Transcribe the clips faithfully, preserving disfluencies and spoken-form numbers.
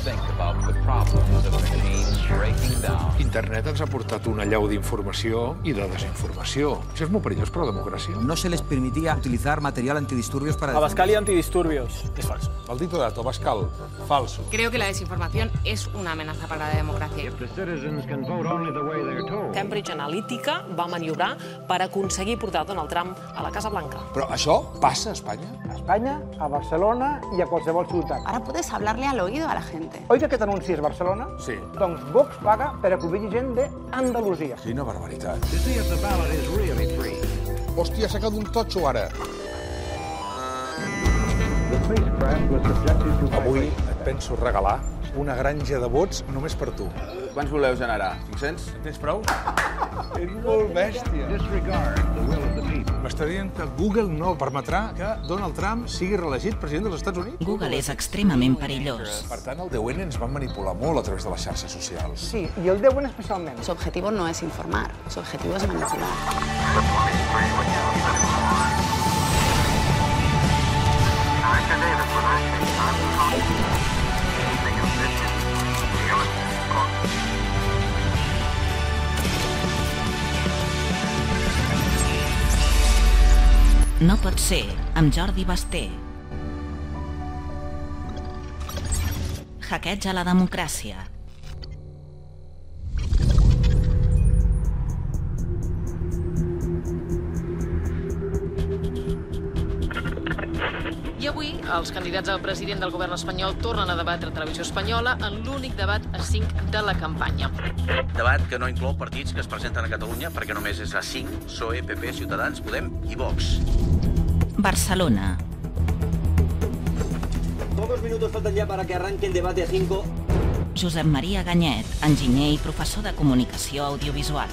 Internet ens ha portat una llau d'informació i de desinformació. Això és molt perillós per a la democràcia. No se les permitía utilizar material antidisturbios para... Abascal y antidisturbios. Es falso. Maldito dato, Abascal. Falso. Creo que la desinformación es una amenaza para la democracia. Cambridge Analytica va maniobrar per aconseguir portar Donald Trump a la Casa Blanca. Però això passa a Espanya? A Espanya, a Barcelona i a qualsevol ciutat. Ahora puedes hablarle al oído a la gente. Oi que aquest anunci és Barcelona? Sí. Doncs Vox paga per a que ho vegi gent d'Andalusia. Quina barbaritat. Hòstia, s'ha quedat un totxo ara. Avui et penso regalar una granja de vots només per tu. Quants voleu generar? cinc-cents? En tens prou? És molt bèstia. M'està dient que Google no permetrà que Donald Trump sigui reelegit president dels Estats Units? Google és extremament perillós. Per tant, el deu ene ens va manipular molt a través de les xarxes socials. Sí, i el deu ene especialment. Su objetivo no es informar, su objetivo es manipular. No pot ser, amb Jordi Basté. Hackeig a la democràcia. I avui, els candidats al president del govern espanyol tornen a debatre a Televisió Espanyola en l'únic debat a cinc de la campanya. Debat que no inclou partits que es presenten a Catalunya perquè només és a cinc, P S O E, P P, Ciutadans, Podem i Vox. Barcelona. Pocos minutos faltan ya para que arranque el debate a cinco. Josep Maria Ganyet, enginyer i professor de comunicació audiovisual.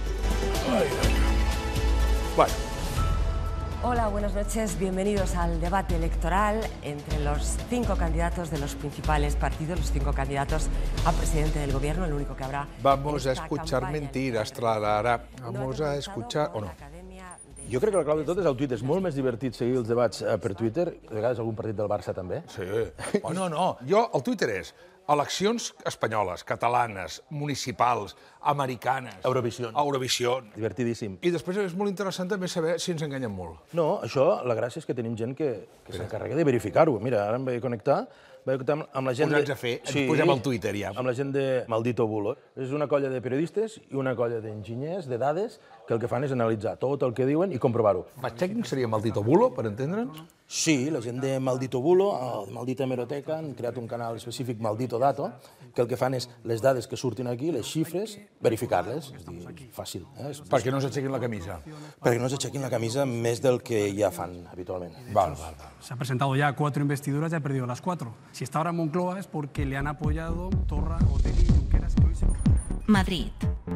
Bueno. Hola, buenas noches. Bienvenidos al debate electoral entre los cinco candidatos de los principales partidos, los cinco candidatos a presidente del gobierno, el único que habrá... Vamos a escuchar mentiras, tralarà. Vamos a escuchar... o no? Jo crec que la clau de tot és el Twitter. És molt més divertit seguir els debats per Twitter. De vegades algun partit del Barça també. Sí. Oh, no, no. Jo, el Twitter és eleccions espanyoles, catalanes, municipals, americanes... Eurovisió. Eurovisió. Divertidíssim. I després és molt interessant també saber si ens enganyen molt. No, això, la gràcia és que tenim gent que, que s'encarrega de verificar-ho. Mira, ara em vaig connectar, vaig connectar amb la gent de... Posats a fer, ens posem al Twitter ja. Amb la gent de Maldito Bulo. És una colla de periodistes i una colla d'enginyers, de dades, que el que fan és analitzar tot el que diuen i comprovar-ho. Fact-checking seria Maldito Bulo, per entendre'ns? Sí, la gent de Maldito Bulo, el Maldita Hemeroteca, han creat un canal específic, Maldito Dato, que el que fan és les dades que surtin aquí, les xifres, verificar-les. És dir, fàcil. Eh? Perquè no s'aixequin la camisa. Perquè no s'aixequin la camisa més del que ja fan habitualment. Val, val, val. Se han presentado ya cuatro investiduras y ha perdido las cuatro. Si está ahora en Moncloa es porque le han apoyado Torra, Otegi, Junqueras, que hoy se... Madrid.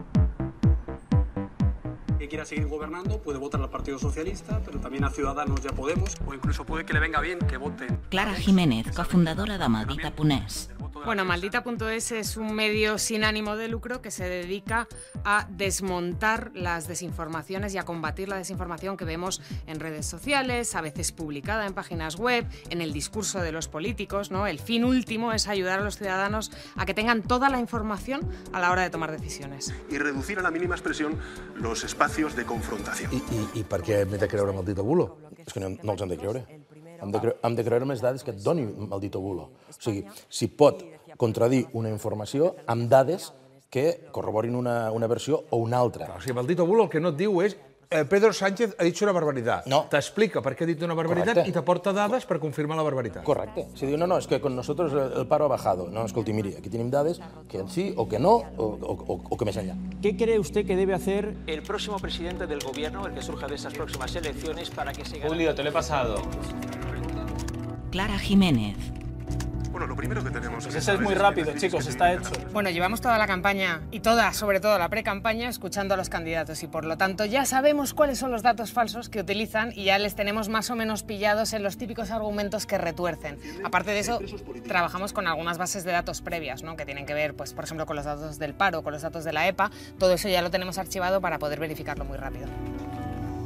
Que quiera seguir gobernando puede votar al Partido Socialista, pero también a Ciudadanos y a Podemos, o incluso puede que le venga bien que voten. Clara Jiménez, cofundadora de Maldita punto es. Bueno, Maldita punto es es un medio sin ánimo de lucro que se dedica a desmontar las desinformaciones y a combatir la desinformación que vemos en redes sociales, a veces publicada en páginas web, en el discurso de los políticos, ¿no? El fin último es ayudar a los ciudadanos a que tengan toda la información a la hora de tomar decisiones. Y reducir a la mínima expresión los espacios de confrontación. I, i, i per què m'he de creure Maldito Bulo? És que no, no els hem de creure. Hem de, creure, hem de creure més dades que et doni Maldito Bulo. O sigui, si pot contradir una informació amb dades que corroborin una, una versió o una altra. O sigui, Maldito Bulo el que no et diu és eh, Pedro Sánchez ha dit una barbaritat. No. T'explica per què ha dit una barbaritat. Correcte. I t'aporta dades per confirmar la barbaritat. Correcte. Si diu, no, no, és que con nosotros el paro ha bajado. No, escolti, miri, aquí tenim dades que sí o que no o, o, o, o que més enllà. ¿Qué cree usted que debe hacer el próximo presidente del gobierno, el que surja de esas próximas elecciones, para que se gane? Julio, te lo he pasado. Clara Jiménez. Bueno, lo primero que tenemos... Pues ese es muy rápido, chicos, está hecho. Bueno, llevamos toda la campaña y toda, sobre todo la pre-campaña, escuchando a los candidatos y por lo tanto ya sabemos cuáles son los datos falsos que utilizan y ya les tenemos más o menos pillados en los típicos argumentos que retuercen. Aparte de eso, trabajamos con algunas bases de datos previas, ¿no? Que tienen que ver, pues, por ejemplo, con los datos del paro, con los datos de la E P A. Todo eso ya lo tenemos archivado para poder verificarlo muy rápido.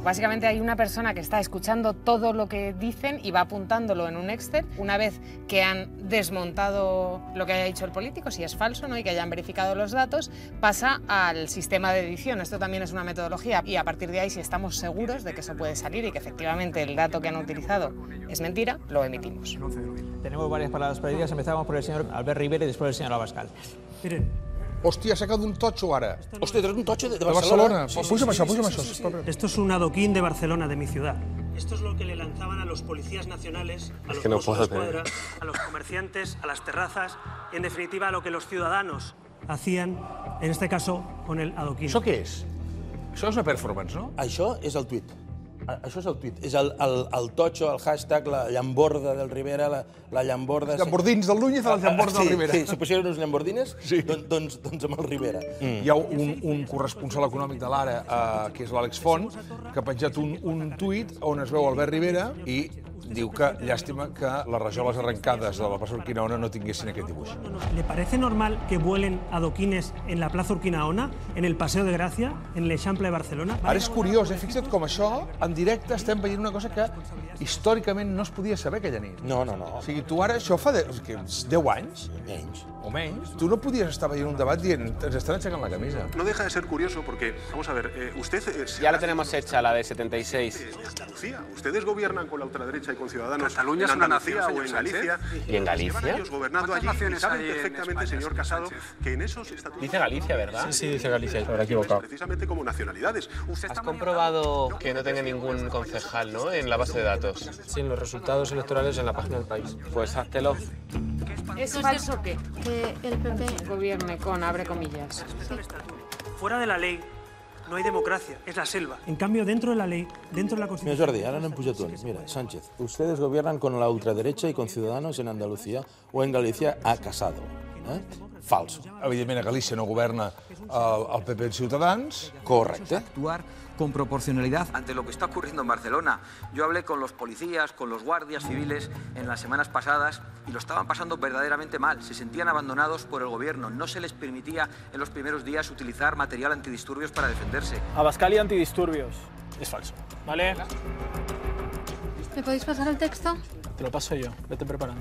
Básicamente hay una persona que está escuchando todo lo que dicen y va apuntándolo en un Excel. Una vez que han desmontado lo que haya dicho el político, si es falso, ¿no?, y que hayan verificado los datos, pasa al sistema de edición. Esto también es una metodología y a partir de ahí, si estamos seguros de que eso puede salir y que efectivamente el dato que han utilizado es mentira, lo emitimos. Tenemos varias palabras perdidas. Empezamos por el señor Albert Rivera y después el señor Abascal. Miren. Hòstia, ha sacat un totxo ara. Hòstia, traes un totxo de, de De Barcelona. Barcelona. Sí, sí, pújame sí, això, sí, pújame sí, això. sí, sí. Esto es un adoquín de Barcelona, de mi ciudad. Esto es lo que le lanzaban a los policías nacionales, a los que no Mossos puedo d'Esquadra, a los comerciantes, a las terrazas, y en definitiva a lo que los ciudadanos hacían, en este caso, con el adoquín. Això què és? Això és una performance, no? Això és el tuit. A- Això és el tuit. És el, el, el totxo, el hashtag, la llamborda del Rivera, la, la llamborda... Els llambordins del Núñez, els llambords del sí, Rivera. Sí, si pusieron uns llambordines, sí. doncs, doncs, doncs amb el Rivera. Mm. Hi ha un, un corresponsal econòmic de l'Ara, eh, que és l'Àlex Font, que ha penjat un, un tuit on es veu Albert Rivera i diu que llàstima que les rajoles arrencades de la plaça Urquinaona no tinguessin aquest dibuix. ¿Le parece normal que vuelen adoquines en la plaza Urquinaona, en el Paseo de Gracia, en el Eixample de Barcelona? Ara és curiós, eh? Fixa't com això, en directe estem veient una cosa que històricament no es podia saber aquella nit. No, no, no. O sigui, tu ara, això fa de, que, deu anys, Menys. o menys, tu no podies estar veient un debat dient ens estan aixecant la camisa. No deja de ser curioso porque, vamos a ver, eh, usted... eh, Ya la tenemos hecha, la de setenta y seis. de Andalucía. Ustedes gobiernan con la ultraderecha y con Ciudadanos Cataluña en es una Andalucía nación, o en señor Galicia. Sánchez. ¿Y en Galicia? Llevan años gobernando allí y saben hay en perfectamente, España, señor Casado, que en esos estatutos... Dice Galicia, ¿verdad? Sí, dice Galicia, se habrá equivocado. precisamente como nacionalidades. ¿Has comprobado que no tenga ningún concejal, ¿no?, en la base de datos? Sí, en los resultados electorales en la página del país. Pues háztelo. ¿Es falso que Que el P P... gobierne con, abre comillas? Fuera de la ley no hay democracia, es la selva. En cambio, dentro de la ley, dentro de la Mira, Constitución... Jordi, ara n'hem pujat un. Mira, Sánchez, ustedes gobiernan con la ultraderecha y con Ciudadanos en Andalucía o en Galicia a Casado. ¿Eh? Falso. Evidentment, a Galícia no governa el, el P P en Ciutadans. Correcte. Actuar con proporcionalidad ante lo que está ocurriendo en Barcelona. Yo hablé con los policías, con los guardias civiles en las semanas pasadas y lo estaban pasando verdaderamente mal. Se sentían abandonados por el gobierno. No se les permitía en los primeros días utilizar material antidisturbios para defenderse. Abascal y antidisturbios. Es falso. ¿Vale? ¿Me podéis pasar el texto? Te lo paso yo. Vete preparando.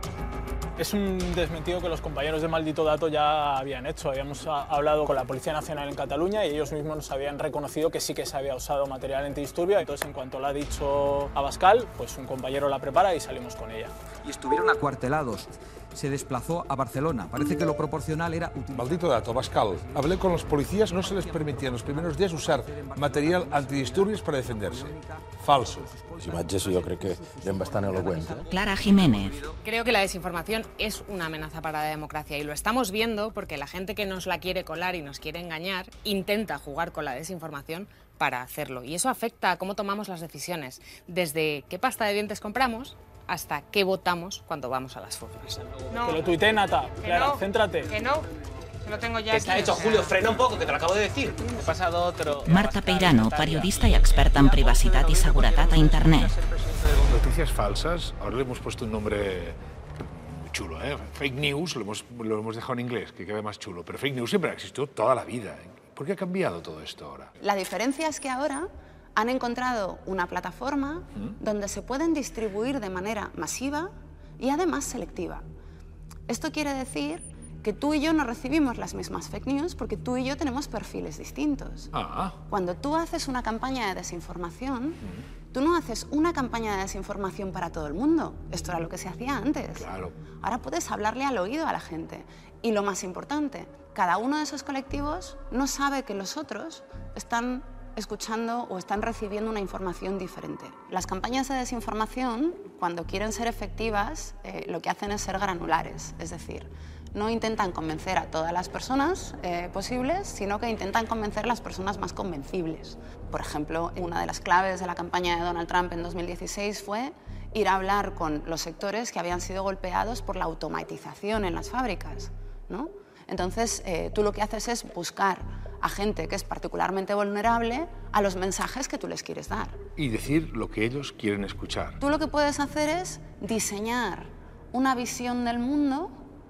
Es un desmentido que los compañeros de Maldito Dato ya habían hecho. Habíamos a- hablado con la Policía Nacional en Cataluña y ellos mismos nos habían reconocido que sí que se había usado material antidisturbio. Entonces, en cuanto lo ha dicho Abascal, pues un compañero la prepara y salimos con ella. Y estuvieron acuartelados. Se desplazó a Barcelona. Parece que lo proporcional era utilizar... Maldito dato, Abascal. Hablé con los policías, no se les permitía en los primeros días usar material antidisturbios para defenderse. Falso. Les imatges jo crec que eren bastant eloqüents. Eh? Clara Jiménez. Creo que la desinformación es una amenaza para la democracia y lo estamos viendo porque la gente que nos la quiere colar y nos quiere engañar intenta jugar con la desinformación para hacerlo. Y eso afecta a cómo tomamos las decisiones, desde qué pasta de dientes compramos hasta qué votamos cuando vamos a las urnas. Que lo tuitee Nata. Clara, no, céntrate. Que no, que lo tengo ya ¿Qué aquí. está hecho, o sea. Julio? Frena un poco, que te lo acabo de decir. He pasado otro... Marta Peirano, periodista y experta en privacidad y seguridad a Internet. Noticias falsas, ahora le hemos puesto un nombre muy chulo, ¿eh? Fake news, lo hemos, lo hemos dejado en inglés, que quede más chulo, pero fake news siempre ha existido toda la vida. ¿Por qué ha cambiado todo esto ahora? La diferencia es que ahora han encontrado una plataforma donde se pueden distribuir de manera masiva y además selectiva. Esto quiere decir que tú y yo no recibimos las mismas fake news porque tú y yo tenemos perfiles distintos. Ah. Cuando tú haces una campaña de desinformación, tú no haces una campaña de desinformación para todo el mundo. Esto era lo que se hacía antes. Claro. Ahora puedes hablarle al oído a la gente. Y lo más importante, cada uno de esos colectivos no sabe que los otros están escuchando o están recibiendo una información diferente. Las campañas de desinformación, cuando quieren ser efectivas, eh, lo que hacen es ser granulares, es decir, no intentan convencer a todas las personas eh, posibles, sino que intentan convencer a las personas más convencibles. Por ejemplo, una de las claves de la campaña de Donald Trump en dos mil dieciséis fue ir a hablar con los sectores que habían sido golpeados por la automatización en las fábricas, ¿no? Entonces, eh, tú lo que haces es buscar a gente que es particularmente vulnerable a los mensajes que tú les quieres dar. Y decir lo que ellos quieren escuchar. Tú lo que puedes hacer es diseñar una visión del mundo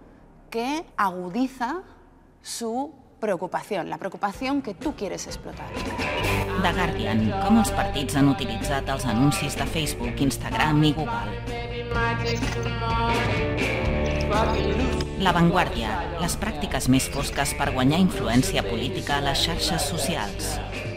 que agudiza su preocupación, la preocupación que tú quieres explotar. The Guardian, com els partits han utilitzat els anuncis de Facebook, Instagram i Google. La Vanguardia, les pràctiques més fosques per guanyar influència política a les xarxes socials.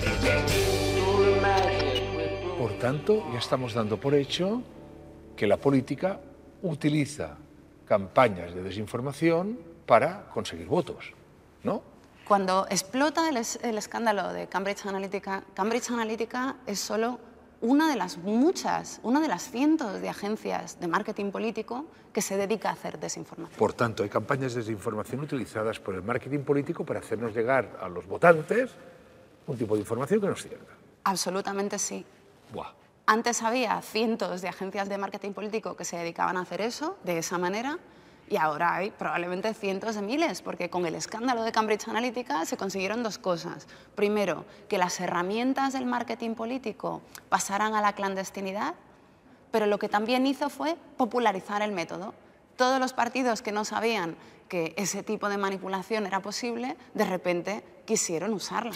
Por tanto, ya estamos dando por hecho que la política utiliza campañas de desinformación para conseguir votos, ¿no? Cuando explota el, es el escándalo de Cambridge Analytica, Cambridge Analytica es solo una de las muchas, una de las cientos de agencias de marketing político que se dedica a hacer desinformación. Por tanto, hay campañas de desinformación utilizadas por el marketing político para hacernos llegar a los votantes un tipo de información que no es cierta. Absolutamente sí. Buah. Antes había cientos de agencias de marketing político que se dedicaban a hacer eso, de esa manera, y ahora hay probablemente cientos de miles, porque con el escándalo de Cambridge Analytica se consiguieron dos cosas. Primero, que las herramientas del marketing político pasaran a la clandestinidad, pero lo que también hizo fue popularizar el método. Todos los partidos que no sabían que ese tipo de manipulación era posible, de repente quisieron usarla.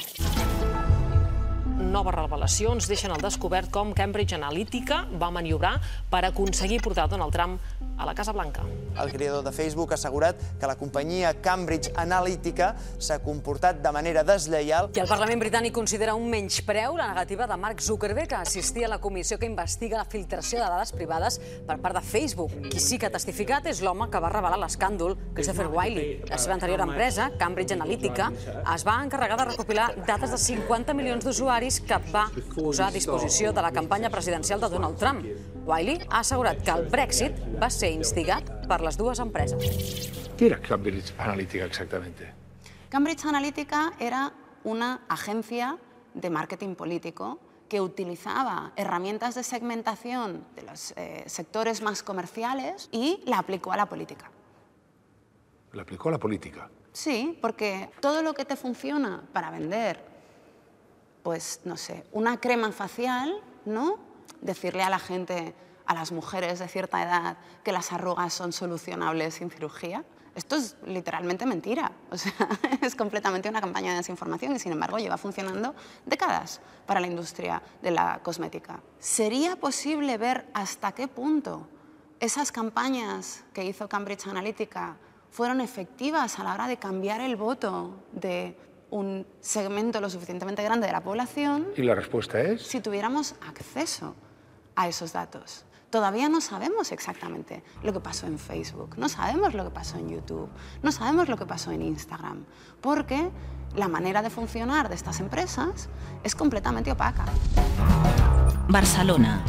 Noves revelacions deixen al descobert com Cambridge Analytica va maniobrar per aconseguir portar Donald Trump a la Casa Blanca. El creador de Facebook ha assegurat que la companyia Cambridge Analytica s'ha comportat de manera deslleial. I el Parlament britànic considera un menyspreu la negativa de Mark Zuckerberg a assistir a la comissió que investiga la filtració de dades privades per part de Facebook. Qui sí que ha testificat és l'home que va revelar l'escàndol, Christopher Wylie. La seva anterior empresa, Cambridge Analytica, es va encarregar de recopilar dades de cinquanta milions d'usuaris que va posar a disposició de la campanya presidencial de Donald Trump. Wylie ha assegurat que el Brexit va ser instigat per les dues empreses. ¿Qué era Cambridge Analytica exactamente? Cambridge Analytica era una agencia de marketing político que utilizaba herramientas de segmentación de los eh, sectores más comerciales y la aplicó a la política. ¿La aplicó a la política? Sí, porque todo lo que te funciona para vender, pues, no sé, una crema facial, ¿no? Decirle a la gente, a las mujeres de cierta edad, que las arrugas son solucionables sin cirugía. Esto es literalmente mentira. O sea, es completamente una campaña de desinformación y, sin embargo, lleva funcionando décadas para la industria de la cosmética. ¿Sería posible ver hasta qué punto esas campañas que hizo Cambridge Analytica fueron efectivas a la hora de cambiar el voto de un segmento lo suficientemente grande de la población? ¿Y la respuesta es? Si tuviéramos acceso a esos datos. Todavía no sabemos exactamente lo que pasó en Facebook, no sabemos lo que pasó en YouTube, no sabemos lo que pasó en Instagram, porque la manera de funcionar de estas empresas es completamente opaca. Barcelona.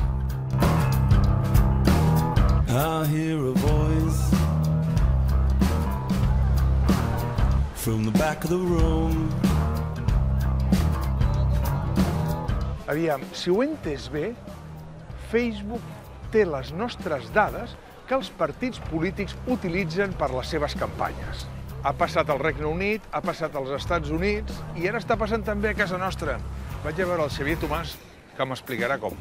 I hear a voice from the back of the room. Aviam, si ho he entès bé, Facebook té les nostres dades que els partits polítics utilitzen per les seves campanyes. Ha passat al Regne Unit, ha passat als Estats Units i ara està passant també a casa nostra. Vaig a veure el Xavier Tomàs, que m'explicarà com.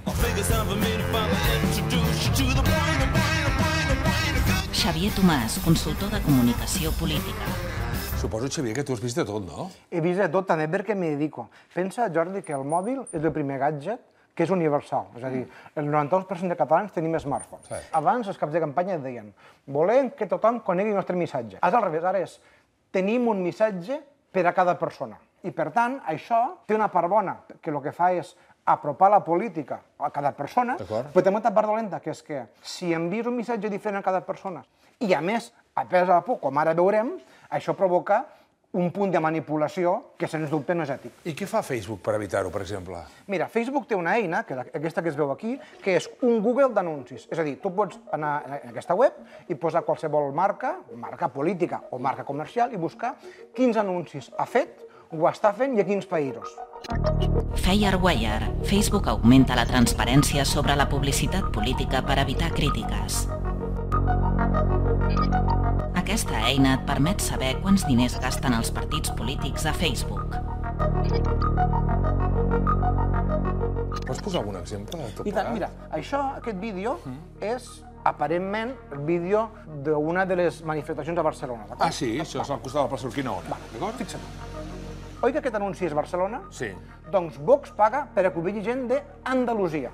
Xavier Tomàs, consultor de comunicació política. Suposo, Xavier, que tu has vist de tot, no? He vist de tot, també perquè m'hi dedico. Pensa, Jordi, que el mòbil és el primer gadget que és universal. És a dir, el noranta-dos per cent de catalans tenim smartphones. Sí. Abans, els caps de campanya deien volem que tothom conegui el nostre missatge. Ara al revés, ara és tenim un missatge per a cada persona. I, per tant, això té una part bona, que el que fa és apropar la política a cada persona, però també una part dolenta, que és que si envies un missatge diferent a cada persona i, a més, a pes a poc, com ara veurem, això provoca un punt de manipulació que, sens dubte, no és ètic. I què fa Facebook per evitar-ho, per exemple? Mira, Facebook té una eina, que aquesta que es veu aquí, que és un Google d'anuncis. És a dir, tu pots anar en aquesta web i posar qualsevol marca, marca política o marca comercial, i buscar quins anuncis ha fet, ho està fent i a quins països. Firewire. Facebook augmenta la transparència sobre la publicitat política per evitar crítiques. Aquesta eina et permet saber quants diners gasten els partits polítics a Facebook. Pots posar algun exemple de tot I tant, mira, això, aquest vídeo, és aparentment el vídeo d'una de les manifestacions a Barcelona. Ah, sí? Això és al costat de la plaça Urquinaona. D'acord? Fixa't. oi que aquest anunci és Barcelona? Sí. Doncs Vox paga per acollir gent d'Andalusia.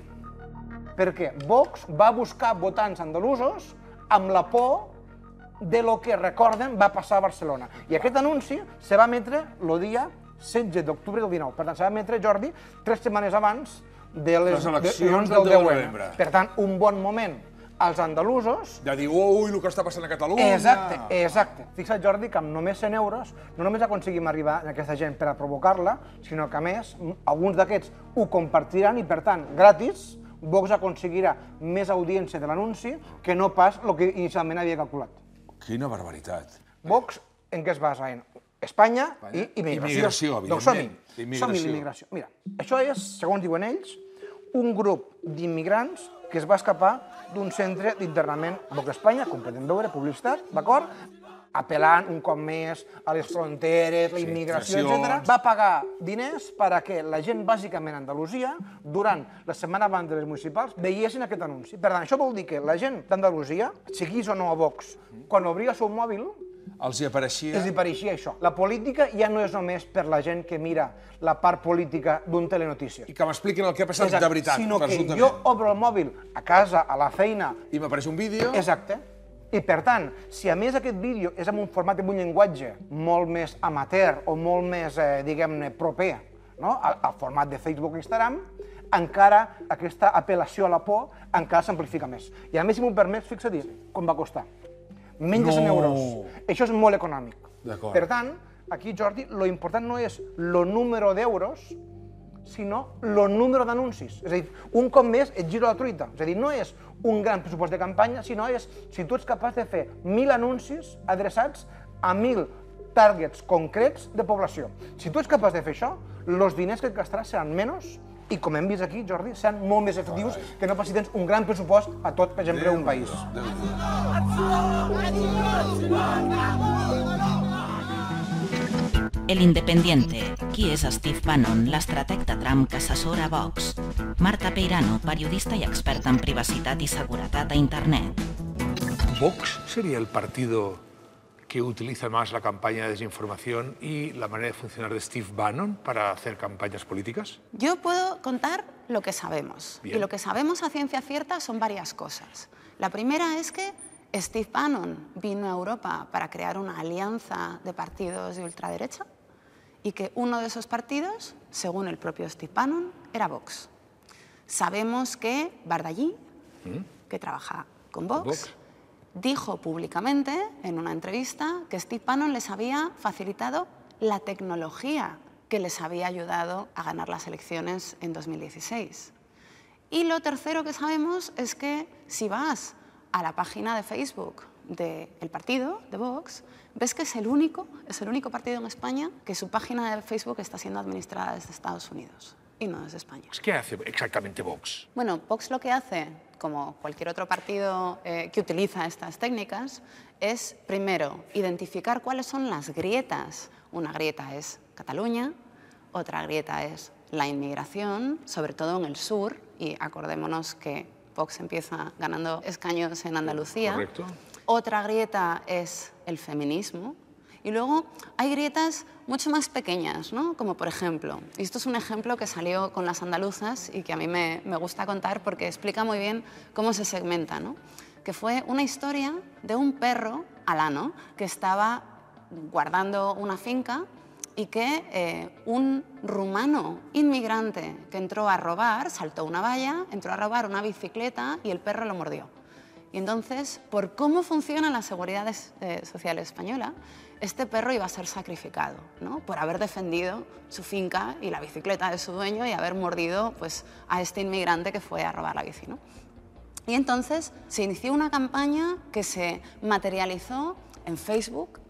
Perquè Vox va buscar votants andalusos amb la por de lo que, recorden, va passar a Barcelona. I aquest anunci se va emetre el dia setze d'octubre del dinou. Per tant, se va emetre, Jordi, tres setmanes abans de les eleccions del deu de novembre. Per tant, un bon moment als andalusos... De dir, ui, el que està passant a Catalunya... Exacte, exacte. Fixa't, Jordi, que amb només cent euros no només aconseguim arribar a aquesta gent per a provocar-la, sinó que, a més, alguns d'aquests ho compartiran i, per tant, gratis, Vox aconseguirà més audiència de l'anunci que no pas el que inicialment havia calculat. Quina barbaritat. Vox en què es basa? En Espanya i immigració. Immigració, evidentment. Doncs som-hi, som-hi l'immigració. Mira, això és, segons diuen ells, un grup d'immigrants que es va escapar d'un centre d'internament Vox Espanya, com podem veure, publicitat, d'acord? Apel·lant un cop més a les fronteres, la immigració, etcètera. Va pagar diners perquè la gent, bàsicament a Andalusia, durant la setmana abans de les municipals, veiessin aquest anunci. Per tant, això vol dir que la gent d'Andalusia, seguís o no a Vox, quan obria el seu mòbil, els hi apareixia... Els hi apareixia això. La política ja no és només per la gent que mira la part política d'un telenotícies. I que m'expliquin el que ha passat de veritat. Sinó que jo obro el mòbil a casa, a la feina... I m'apareix un vídeo... Exacte. I, per tant, si a més aquest vídeo és en un format, en un llenguatge molt més amateur o molt més, eh, diguem-ne, proper, no? al, al format de Facebook i Instagram, encara aquesta apel·lació a la por encara s'amplifica més. I a més, si m'ho permets, fixa-t'hi com va costar. Menys de cent euros. Això és molt econòmic. Per tant, aquí, Jordi, lo important no és el número d'euros, sinó el número d'anuncis. És a dir, un cop més et giro la truita. És a dir, no és un gran pressupost de campanya, sinó és si tu ets capaç de fer mil anuncis adreçats a mil targets concrets de població. Si tu ets capaç de fer això, els diners que et gastaràs seran menys i, com hem vist aquí, Jordi, seran molt més efectius que no pas si tens un gran pressupost a tot, per exemple, un país. El Independiente. Qui és Steve Bannon, l'estrateg de Trump que assessora Vox? Marta Peirano, periodista y experta en privacidad y seguridad a Internet. ¿Vox sería el partido que utiliza más la campaña de desinformación y la manera de funcionar de Steve Bannon para hacer campañas políticas? Yo puedo contar lo que sabemos. Bien. Y lo que sabemos a ciencia cierta son varias cosas. La primera es que Steve Bannon vino a Europa para crear una alianza de partidos de ultraderecha y que uno de esos partidos, según el propio Steve Bannon, era Vox. Sabemos que Bardallí, ¿Mm? que trabaja con Vox, Vox, dijo públicamente en una entrevista que Steve Bannon les había facilitado la tecnología que les había ayudado a ganar las elecciones en dos mil dieciséis. Y lo tercero que sabemos es que si vas a la página de Facebook del partido, de Vox, ves que es el único, es el único partido en España que su página de Facebook está siendo administrada desde Estados Unidos y no desde España. ¿Qué hace exactamente Vox? Bueno, Vox lo que hace, como cualquier otro partido eh, que utiliza estas técnicas, es, primero, identificar cuáles son las grietas. Una grieta es Cataluña, otra grieta es la inmigración, sobre todo en el sur, y acordémonos que Vox empieza ganando escaños en Andalucía. Correcto. Otra grieta es el feminismo. Y luego hay grietas mucho más pequeñas, ¿no? Como por ejemplo, y esto es un ejemplo que salió con las andaluzas y que a mí me, me gusta contar porque explica muy bien cómo se segmenta, ¿no? Que fue una historia de un perro alano que estaba guardando una finca y que eh, un rumano inmigrante que entró a robar, saltó una valla, entró a robar una bicicleta y el perro lo mordió. Y entonces, por cómo funciona la seguridad eh, social española, este perro iba a ser sacrificado, ¿no? Por haber defendido su finca y la bicicleta de su dueño y haber mordido pues, a este inmigrante que fue a robar la bici, ¿no? Y entonces se inició una campaña que se materializó en Facebook,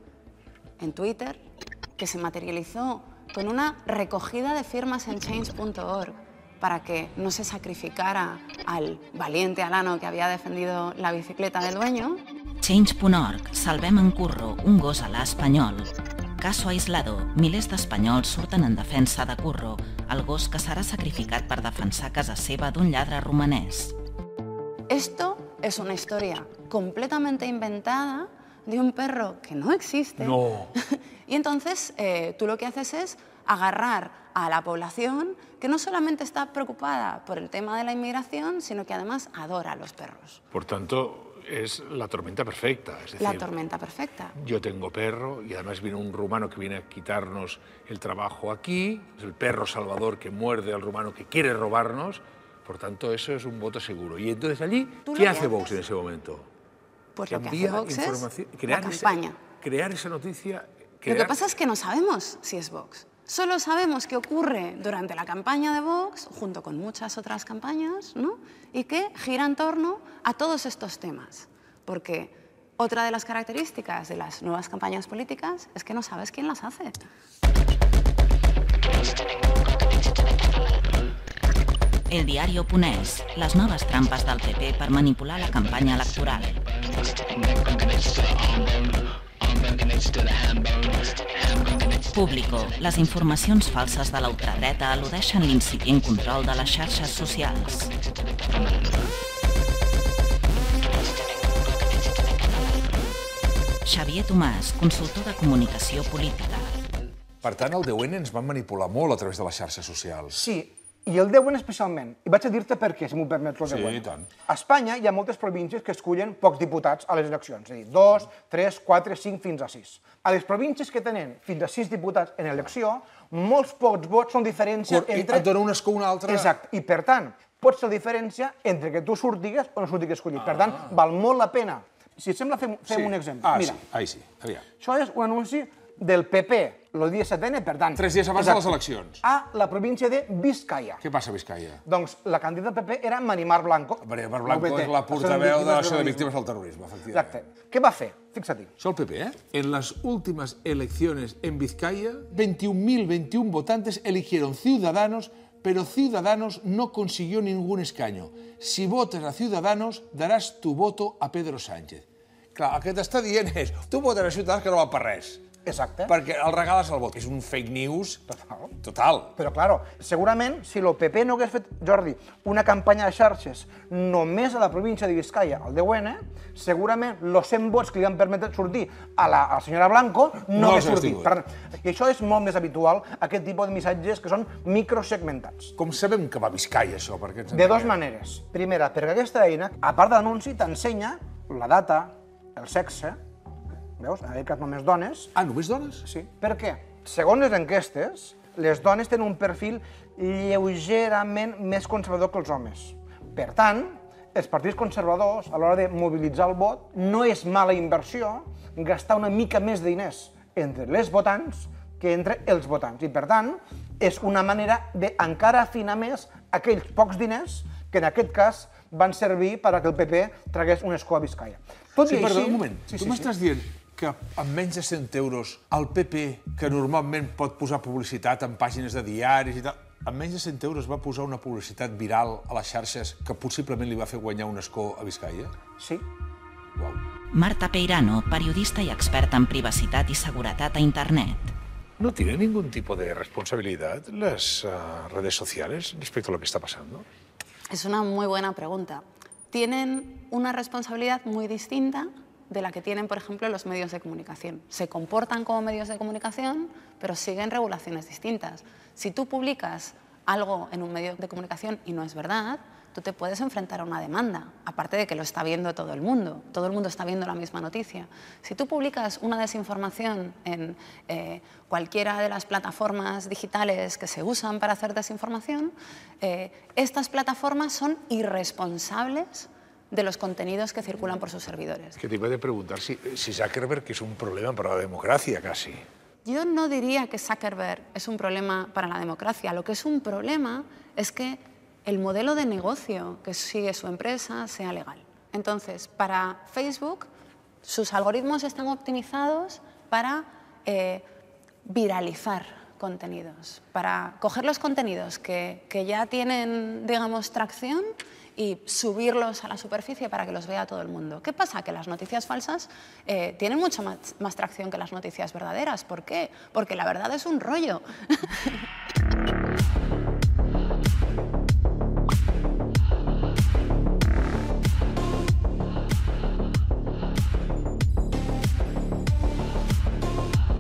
en Twitter, que se materializó con una recogida de firmas en change punto org para que no se sacrificara al valiente alano que había defendido la bicicleta del dueño. change punto org. Salvem en Curro, un gos alà espanyol. Caso aislado. Milers d'espanyols surten en defensa de Curro, el gos que serà sacrificat per defensar casa seva d'un lladre romanès. Esto es una historia completamente inventada de un perro que no existe. No. Y entonces eh, tú lo que haces es agarrar a la población que no solamente está preocupada por el tema de la inmigración, sino que además adora a los perros. Por tanto, es la tormenta perfecta. Es decir, La tormenta perfecta. yo tengo perro y además viene un rumano que viene a quitarnos el trabajo aquí, es el perro salvador que muerde al rumano que quiere robarnos, por tanto eso es un voto seguro. Y entonces allí, ¿qué hace Vox en ese momento? Pues lo que hace Envía Vox es información, la crear campaña. Esa, crear esa noticia. Lo que pasa es que no sabemos si es Vox. Solo sabemos qué ocurre durante la campaña de Vox, junto con muchas otras campañas, ¿no? Y que gira en torno a todos estos temas. Porque otra de las características de las nuevas campañas políticas es que no sabes quién las hace. El diario Punès, les noves trampes del P P per manipular la campanya electoral. Público, les informacions falses de la ultradreta al·ludeixen l'incipient control de les xarxes socials. Xavier Tomàs, consultor de comunicació política. Per tant, el deu ene ens van manipular molt a través de les xarxes socials. Sí, i el deu ene especialment. I vaig a dir-te per què, si m'ho permets, el deu ene. Sí, i tant. A Espanya hi ha moltes províncies que escullen pocs diputats a les eleccions, és a dir, dos, tres, quatre, cinc, fins a sis. A les províncies que tenen fins a sis diputats en elecció, molts pocs vots són diferència entre... Et dona un escó o un altre... Exacte, i per tant, pot ser diferència entre que tu surtigues o no surtigues escollit. Per tant, val molt la pena. Si et sembla, fem, fem Sí. un exemple. Ah, Mira, sí, ahí sí, aviam. això és un anunci del P P, el dia setè, per tant... Tres dies abans de les eleccions. A la província de Vizcaya. Què passa a Vizcaya? Doncs la candidata del P P era Marimar Blanco. Marimar Blanco és la portaveu de l'Associació de Víctimes del Terrorisme, efectivament. Exacte. Què va fer? Fixa't. Això el P P, ¿eh? En las últimas elecciones en Vizcaya, veintiún mil veintiún votantes eligieron Ciudadanos, pero Ciudadanos no consiguió ningún escaño. Si votas a Ciudadanos, darás tu voto a Pedro Sánchez. Clar, el que t'està dient és, tu votes a Ciutadans que no val per res. Exacte. Perquè el regales al vot. És un fake news total. total. Però, claro, segurament, si el P P no hagués fet, Jordi, una campanya de xarxes només a la província de Vizcaya, al deu ene, segurament els cent vots que li han permès sortir a la, a la senyora Blanco no, No hagués els sortit. tingut. Per, I això és molt més habitual, aquest tipus de missatges que són microsegmentats. Com sabem que va a Vizcaya, això? Perquè ens De dues maneres. Primera, perquè aquesta eina, a part de l'anunci, t'ensenya la data, el sexe, veus? En aquest cas només dones. Ah, només dones? Sí. Per què? Segons les enquestes, les dones tenen un perfil lleugerament més conservador que els homes. Per tant, els partits conservadors, a l'hora de mobilitzar el vot, no és mala inversió gastar una mica més de diners entre les votants que entre els votants. I, per tant, és una manera d'encara afinar més aquells pocs diners que, en aquest cas, van servir perquè el P P tragués un escó a Vizcaya. Tot sí, i perdó, així... un moment. Sí, tu sí, m'estàs sí. dient que amb menys de cent euros el P P, que normalment pot posar publicitat en pàgines de diaris i tal, amb menys de cent euros va posar una publicitat viral a les xarxes que possiblement li va fer guanyar un escó a Vizcaya? Sí. Uau. Marta Peirano, periodista y experta en privacidad y seguridad a Internet. ¿No tiene ningún tipo de responsabilidad las uh, redes sociales respecto a lo que está pasando? Es una muy buena pregunta. Tienen una responsabilidad muy distinta de la que tienen, por ejemplo, los medios de comunicación. Se comportan como medios de comunicación, pero siguen regulaciones distintas. Si tú publicas algo en un medio de comunicación y no es verdad, tú te puedes enfrentar a una demanda, aparte de que lo está viendo todo el mundo. Todo el mundo está viendo la misma noticia. Si tú publicas una desinformación en eh, cualquiera de las plataformas digitales que se usan para hacer desinformación, eh, estas plataformas son irresponsables de los contenidos que circulan por sus servidores. Que te iba a preguntar si, si Zuckerberg es un problema para la democracia, casi. Yo no diría que Zuckerberg es un problema para la democracia. Lo que es un problema es que el modelo de negocio que sigue su empresa sea legal. Entonces, para Facebook, sus algoritmos están optimizados para eh, viralizar contenidos, para coger los contenidos que, que ya tienen, digamos, tracción y subirlos a la superficie para que los vea todo el mundo. ¿Qué pasa? Que las noticias falsas eh, tienen mucha más, más tracción que las noticias verdaderas. ¿Por qué? Porque la verdad es un rollo.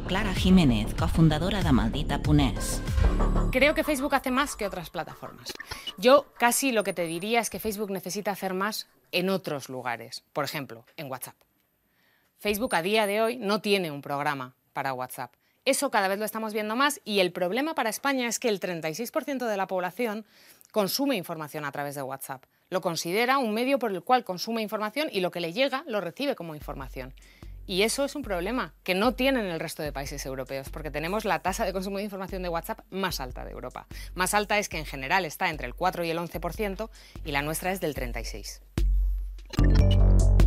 Clara Jiménez, cofundadora de Maldita punto es. Creo que Facebook hace más que otras plataformas. Yo casi lo que te diría es que Facebook necesita hacer más en otros lugares. Por ejemplo, en WhatsApp. Facebook a día de hoy no tiene un programa para WhatsApp. Eso cada vez lo estamos viendo más y el problema para España es que el treinta y seis por ciento de la población consume información a través de WhatsApp. Lo considera un medio por el cual consume información y lo que le llega lo recibe como información. Y eso es un problema que no tienen el resto de países europeos, porque tenemos la tasa de consumo de información de WhatsApp más alta de Europa. Más alta es que en general está entre el cuatro y el once por ciento y la nuestra es del treinta y seis por ciento.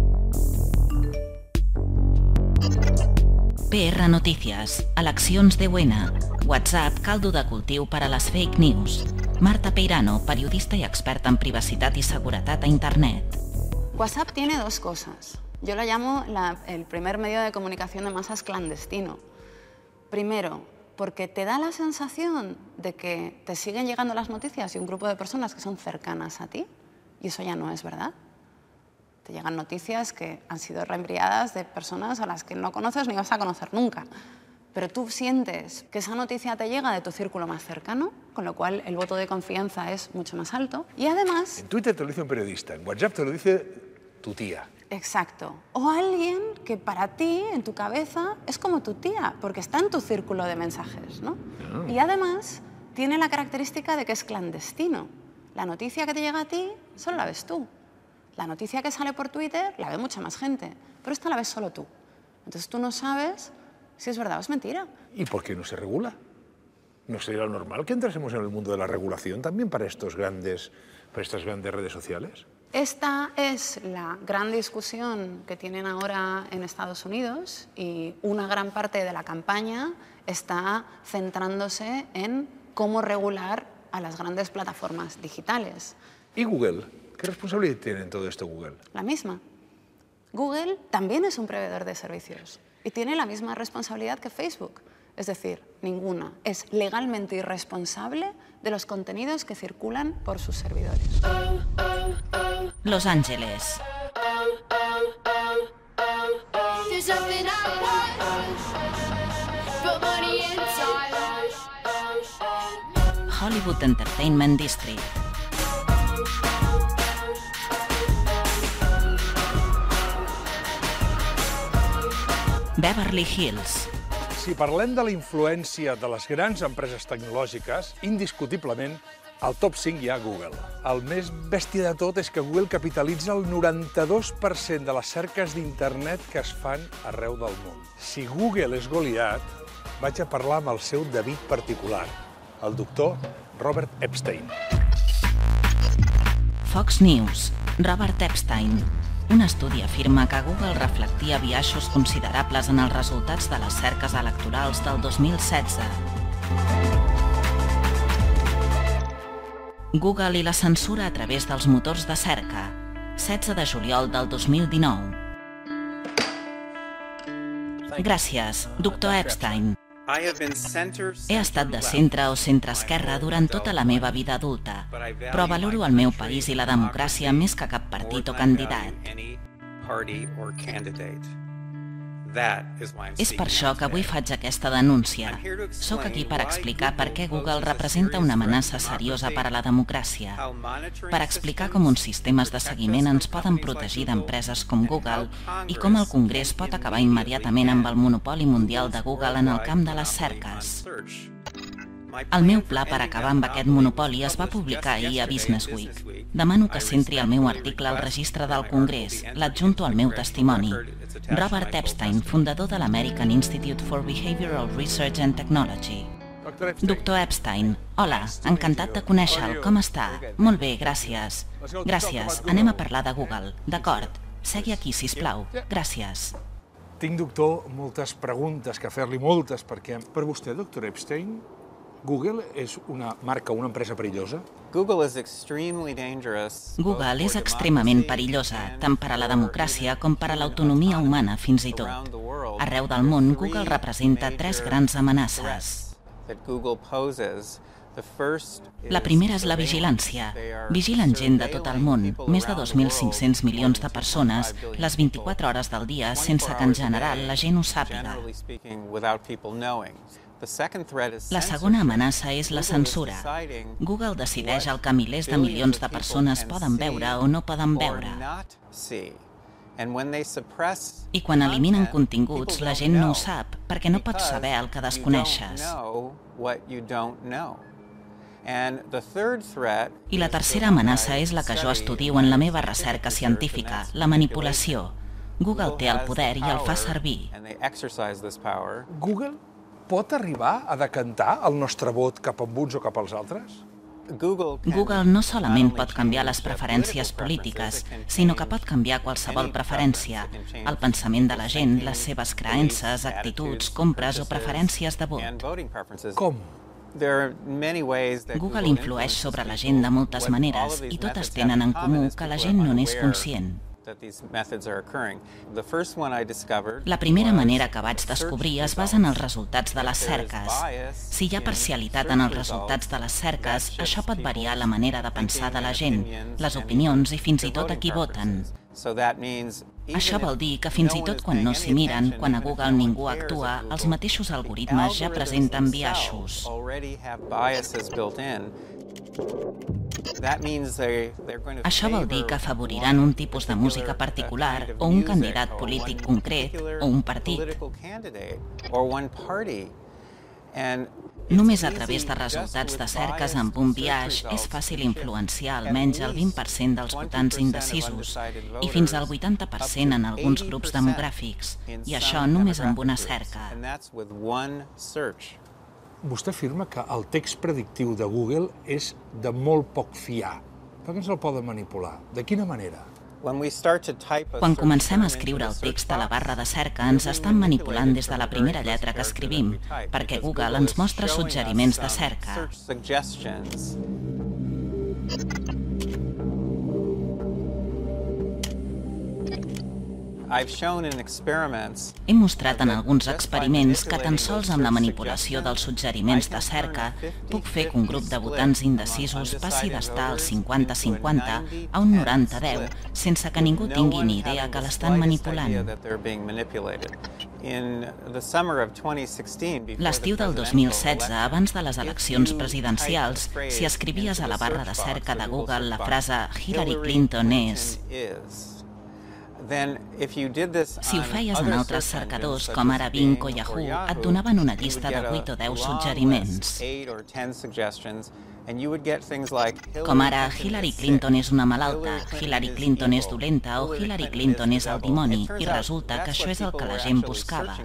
P R Notícies, eleccions de Buena, WhatsApp caldo de cultiu per a les fake news. Marta Peirano, periodista y experta en privacidad y seguridad a Internet. WhatsApp tiene dos cosas. Yo lo llamo la, el primer medio de comunicación de masas clandestino. Primero, porque te da la sensación de que te siguen llegando las noticias y un grupo de personas que son cercanas a ti, y eso ya no es verdad. Te llegan noticias que han sido reenviadas de personas a las que no conoces ni vas a conocer nunca. Pero tú sientes que esa noticia te llega de tu círculo más cercano, con lo cual el voto de confianza es mucho más alto. Y además... En Twitter te lo dice un periodista, en WhatsApp te lo dice tu tía. Exacto. O alguien que para ti, en tu cabeza, es como tu tía, porque está en tu círculo de mensajes, ¿no? Oh. Y además tiene la característica de que es clandestino. La noticia que te llega a ti solo la ves tú. La noticia que sale por Twitter la ve mucha más gente, pero esta la ves solo tú. Entonces tú no sabes si es verdad o es mentira. ¿Y por qué no se regula? ¿No sería lo normal que entrásemos en el mundo de la regulación también para, estos grandes, para estas grandes redes sociales? Esta es la gran discusión que tienen ahora en Estados Unidos y una gran parte de la campaña está centrándose en cómo regular a las grandes plataformas digitales. ¿Y Google? ¿Qué responsabilidad tiene en todo esto Google? La misma. Google también es un proveedor de servicios y tiene la misma responsabilidad que Facebook. Es decir, ninguna. Es legalmente irresponsable de los contenidos que circulan por sus servidores. Los Ángeles. Hollywood Entertainment District. Beverly Hills. Si parlem de la influència de les grans empreses tecnològiques, indiscutiblement, al top cinc hi ha Google. El més bèstia de tot és que Google capitalitza el noranta-dos per cent de les cerques d'internet que es fan arreu del món. Si Google és Goliat, vaig a parlar amb el seu David particular, el doctor Robert Epstein. Fox News. Robert Epstein. Un estudi afirma que Google reflectia biaixos considerables en els resultats de les cerques electorals del dos mil setze. Google i la censura a través dels motors de cerca. setze de juliol del dos mil dinou. Gràcies, doctor Epstein. He estat de centre o centre-esquerra durant tota la meva vida adulta, però valoro el meu país i la democràcia més que cap partit o candidat. És per això que avui faig aquesta denúncia. Soc aquí per explicar per què Google representa una amenaça seriosa per a la democràcia, per explicar com uns sistemes de seguiment ens poden protegir d'empreses com Google i com el Congrés pot acabar immediatament amb el monopoli mundial de Google en el camp de les cerques. El meu pla per acabar amb aquest monopoli es va publicar ahir a Business Week. Demano que centri el meu article al registre del Congrés, l'adjunto al meu testimoni. Robert Epstein, fundador de l'American Institute for Behavioral Research and Technology. doctor Epstein, hola, encantat de conèixer-lo, com està? Molt bé, gràcies. Gràcies, anem a parlar de Google. D'acord, segui aquí, sisplau. Gràcies. Tinc, doctor, moltes preguntes que fer-li, moltes, perquè per vostè, doctor Epstein, Google és una marca, una empresa perillosa? Google is extremely dangerous. Google és extremament perillosa, tant per a la democràcia com per a l'autonomia humana, fins i tot. Arreu del món, Google representa tres grans amenaces. La primera és la vigilància. Vigilen gent de tot el món, més de dos mil cinc-cents milions de persones, les vint-i-quatre hores del dia, sense que en general la gent ho sàpiga. La segona amenaça és la censura. Google decideix el que milers de milions de persones poden veure o no poden veure. I quan eliminen continguts, la gent no ho sap, perquè no pots saber el que desconeixes. I la tercera amenaça és la que jo estudio en la meva recerca científica, la manipulació. Google té el poder i el fa servir. Google pot arribar a decantar el nostre vot cap a uns o cap als altres? Google no solament pot canviar les preferències polítiques, sinó que pot canviar qualsevol preferència, el pensament de la gent, les seves creences, actituds, compres o preferències de vot. Com? Google influeix sobre la gent de moltes maneres i totes tenen en comú que la gent no n'és conscient. La primera manera que vaig descobrir es basa en els resultats de les cerques. Si hi ha parcialitat en els resultats de les cerques, això pot variar la manera de pensar de la gent, les opinions i fins i tot a qui voten. Això vol dir que fins i tot quan no s'hi miren, quan a Google ningú actua, els mateixos algoritmes ja presenten biaixos. Això vol dir que afavoriran un tipus de música particular o un candidat polític concret o un partit. Només a través de resultats de cerques amb un biaix és fàcil influenciar almenys el vint per cent dels votants indecisos i fins al vuitanta per cent en alguns grups demogràfics, i això només amb una cerca. Vostè afirma que el text predictiu de Google és de molt poc fiar. Per què ens el poden manipular? De quina manera? Quan comencem a escriure el text a la barra de cerca, ens estan manipulant des de la primera lletra que escrivim, perquè Google ens mostra suggeriments de cerca. He mostrat en alguns experiments que tan sols amb la manipulació dels suggeriments de cerca puc fer que un grup de votants indecisos passi d'estar al cinquanta cinquanta a un noranta deu sense que ningú tingui ni idea que l'estan manipulant. L'estiu del dos mil setze, abans de les eleccions presidencials, si escrivies a la barra de cerca de Google la frase "Hillary Clinton és..." Si ho feies en altres cercadors, com ara Bing o Yahoo, et donaven una llista de vuit o deu suggeriments. Com ara, Hillary Clinton és una malalta, Hillary Clinton és dolenta o Hillary Clinton és el dimoni, i resulta que això és el que la gent buscava.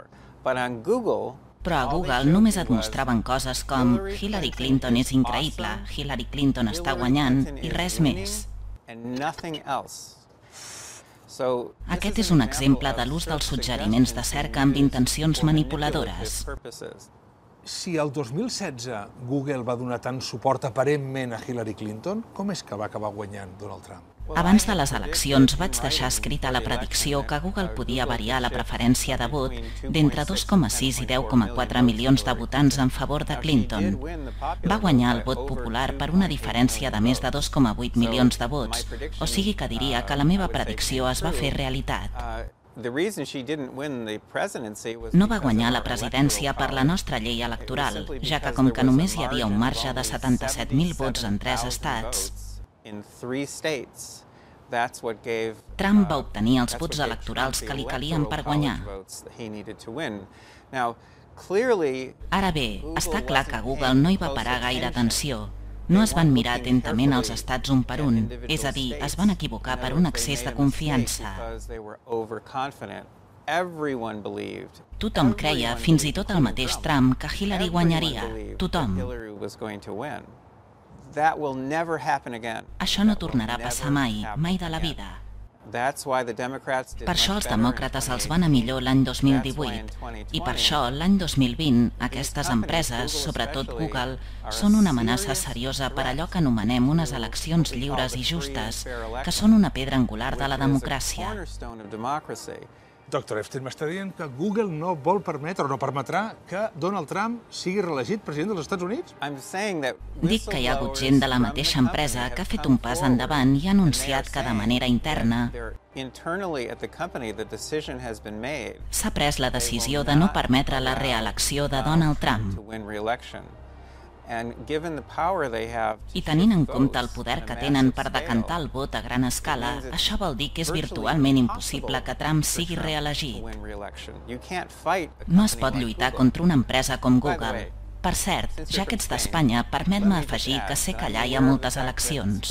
Però a Google només et mostraven coses com Hillary Clinton és increïble, Hillary Clinton està guanyant i res més. Aquest és un exemple de l'ús dels suggeriments de cerca amb intencions manipuladores. Si el dos mil setze Google va donar tant suport aparentment a Hillary Clinton, com és que va acabar guanyant Donald Trump? Abans de les eleccions vaig deixar escrita la predicció que Google podia variar la preferència de vot d'entre dos coma sis i deu coma quatre milions de votants en favor de Clinton. Va guanyar el vot popular per una diferència de més de dos coma vuit milions de vots, o sigui que diria que la meva predicció es va fer realitat. No va guanyar la presidència per la nostra llei electoral, ja que com que només hi havia un marge de setanta-set mil vots en tres estats, Trump va obtenir els vots electorals que li calien per guanyar. Ara bé, està clar que Google no hi va parar gaire atenció. No es van mirar atentament els estats un per un, és a dir, es van equivocar per un excés de confiança. Tothom creia, fins i tot el mateix Trump, que Hillary guanyaria. Tothom. Això no tornarà a passar mai, mai de la vida. Per això els demòcrates els van a millor l'any dos mil divuit. I per això, l'any dos mil vint, aquestes empreses, sobretot Google, són una amenaça seriosa per allò que anomenem unes eleccions lliures i justes, que són una pedra angular de la democràcia. Doctor Epstein m'està dient que Google no vol permetre o no permetrà que Donald Trump sigui reelegit president dels Estats Units? Dic que hi ha hagut gent de la mateixa empresa que ha fet un pas endavant i ha anunciat que de manera interna s'ha pres la decisió de no permetre la reelecció de Donald Trump. I tenint en compte el poder que tenen per decantar el vot a gran escala, això vol dir que és virtualment impossible que Trump sigui reelegit. No es pot lluitar contra una empresa com Google. Per cert, ja que ets d'Espanya, permet-me afegir que sé que allà hi ha moltes eleccions.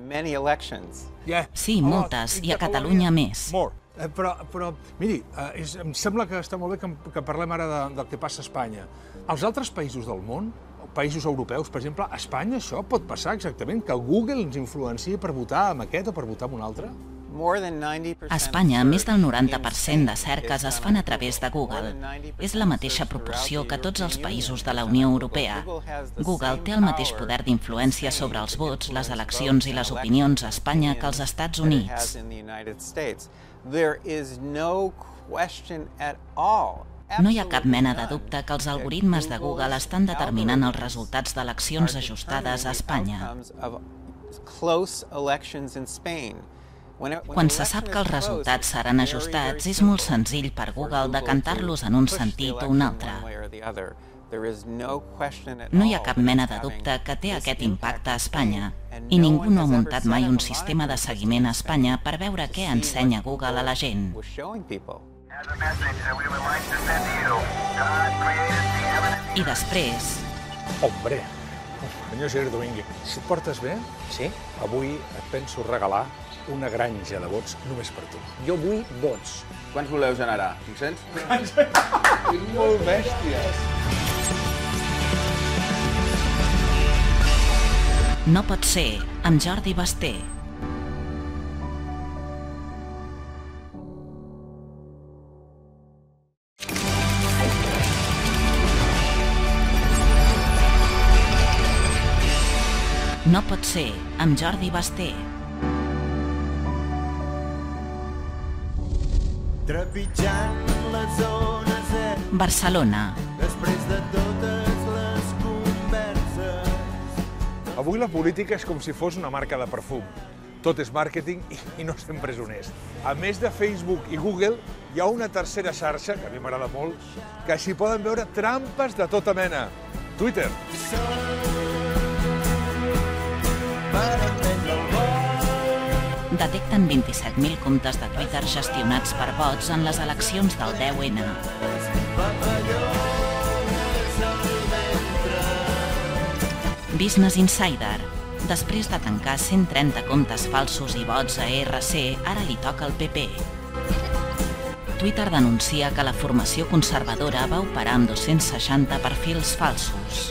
Sí, moltes, i a Catalunya més. Però, però miri, em sembla que està molt bé que parlem ara del que passa a Espanya. Als altres països del món, països europeus, per exemple, a Espanya això pot passar exactament, que Google ens influenciï per votar amb aquest o per votar amb un altre? A Espanya, més del noranta per cent de cerques es fan a través de Google. És la mateixa proporció que tots els països de la Unió Europea. Google té el mateix poder d'influència sobre els vots, les eleccions i les opinions a Espanya que als Estats Units. No hi ha cap mena de dubte que els algoritmes de Google estan determinant els resultats d'eleccions ajustades a Espanya. Quan se sap que els resultats seran ajustats, és molt senzill per Google decantar-los en un sentit o un altre. No hi ha cap mena de dubte que té aquest impacte a Espanya, i ningú no ha muntat mai un sistema de seguiment a Espanya per veure què ensenya Google a la gent. I després... Hombre, senyor Xavier Domínguez, si et portes bé, sí? Avui et penso regalar una granja de vots només per tu. Jo vull vots. Quants voleu generar? cinc-cents? Molt bèsties. No pot ser, amb Jordi Basté. No pot ser, amb Jordi Basté. Trepitjant les zones de... Barcelona. Després de totes les converses. Avui la política és com si fos una marca de perfum. Tot és màrqueting i no sempre és honest. A més de Facebook i Google, hi ha una tercera xarxa, que a mi m'agrada molt, que s'hi poden veure trampes de tota mena. Twitter. Detecten vint-i-set mil comptes de Twitter gestionats per bots en les eleccions del deu ene. Business Insider. Després de tancar cent trenta comptes falsos i bots a E erre ce, ara li toca al pe pe. Twitter denuncia que la formació conservadora va operar amb dos-cents seixanta perfils falsos.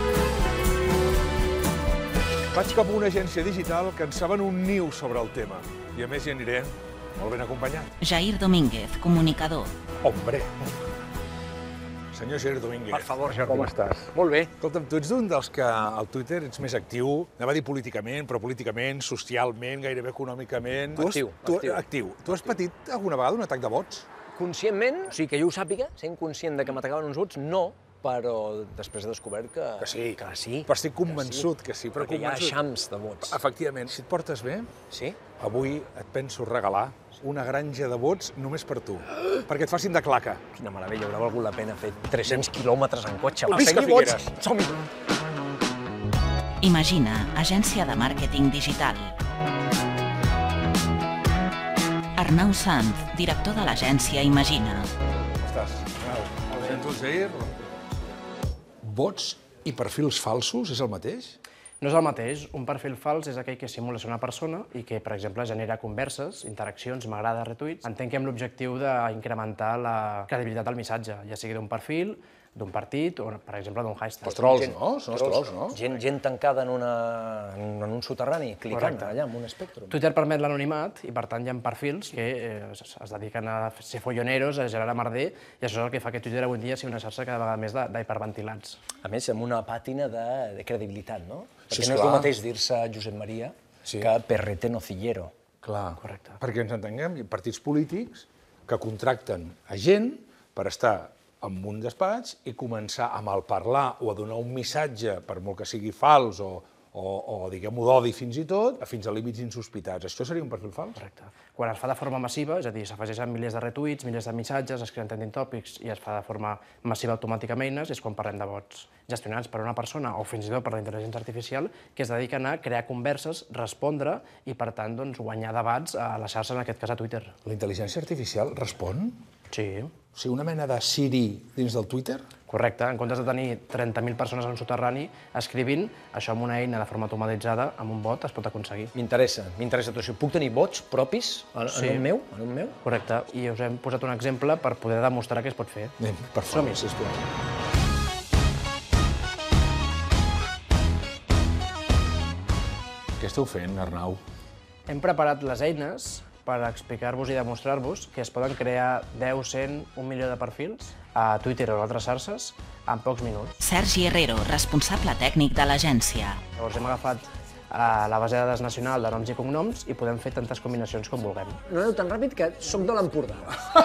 Vaig cap a una agència digital que en saben un niu sobre el tema. I a més hi aniré molt ben acompanyat. Jair Domínguez, comunicador. Hombre! Senyor Jair Domínguez. Per favor, Jordi. Com estàs? Molt bé. Escolta'm, tu ets d'un dels que al Twitter ets més actiu, anava a dir políticament, però políticament, socialment, gairebé econòmicament. Actiu, tu, actiu. actiu. Tu has patit alguna vegada un atac de bots? Conscientment, o sigui, que jo ho sàpiga, sent conscient de que m'atacaven uns vots, no, però després he descobert que... Que sí. Que sí. Però estic convençut que sí. Però perquè convençut. hi ha eixams de vots. Efectivament. Si et portes bé, sí? Avui et penso regalar una granja de vots només per tu, perquè et facin de claca. Quina meravella, haurà valgut la pena fer tres-cents quilòmetres en cotxe. Visca Figueres! Som-hi! Imagina, agència de màrqueting digital. Arnau Sanz, director de l'agència Imagina. Com estàs? Arnau. Sento el Jair. Vots i perfils falsos és el mateix? No és el mateix. Un perfil fals és aquell que simula ser una persona i que, per exemple, genera converses, interaccions, m'agrada, retuits. Entenc que amb l'objectiu d'incrementar la credibilitat del missatge, ja sigui d'un perfil, d'un partit o, per exemple, d'un hashtag. Els trolls, no? Són els trolls, no? Gent, gent tancada en, una, en un soterrani, clicant Correcte. allà, en un espectrum. Twitter permet l'anonimat i, per tant, hi ha perfils que eh, es, es dediquen a ser folloneros, a generar merder, i això és el que fa que Twitter avui en dia sigui una xarxa cada vegada més d'hiperventilats. A més, amb una pàtina de, de credibilitat, no? Sí, Perquè no és el mateix dir-se Josep Maria sí. que Perrete Nocillero. Clar, correcte. Perquè ens entenguem, partits polítics que contracten a gent per estar en un despatx i començar a malparlar o a donar un missatge, per molt que sigui fals o, o, o diguem-ho d'odi fins i tot, fins a límits insospitats. Això seria un perfil fals? Correcte. Quan es fa de forma massiva, és a dir, s'afegeixen milers de retuits, milers de missatges, es creen trending topics i es fa de forma massiva automàtica amb eines, és quan parlem de bots gestionats per una persona o fins i tot per la intel·ligència artificial que es dediquen a crear converses, respondre i, per tant, doncs, guanyar debats a la xarxa, en aquest cas a Twitter. La intel·ligència artificial respon? Sí. O sigui, una mena de Siri dins del Twitter? Correcte. En comptes de tenir trenta mil persones en un soterrani escrivint, això amb una eina de forma automatitzada, amb un bot, es pot aconseguir. M'interessa, m'interessa tot això. Puc tenir bots propis en, Sí. en un meu? En un meu? Correcte. I us hem posat un exemple per poder demostrar que es pot fer. Anem, per favor, sisplau. Què esteu fent, Arnau? Hem preparat les eines per explicar-vos i demostrar-vos que es poden crear deu, cent, un milió de perfils a Twitter o a altres xarxes en pocs minuts. Sergi Herrero, responsable tècnic de l'agència. Llavors hem agafat eh, la base de dades nacional de noms i cognoms i podem fer tantes combinacions com vulguem. No aneu tan ràpid que sóc de l'Empordà.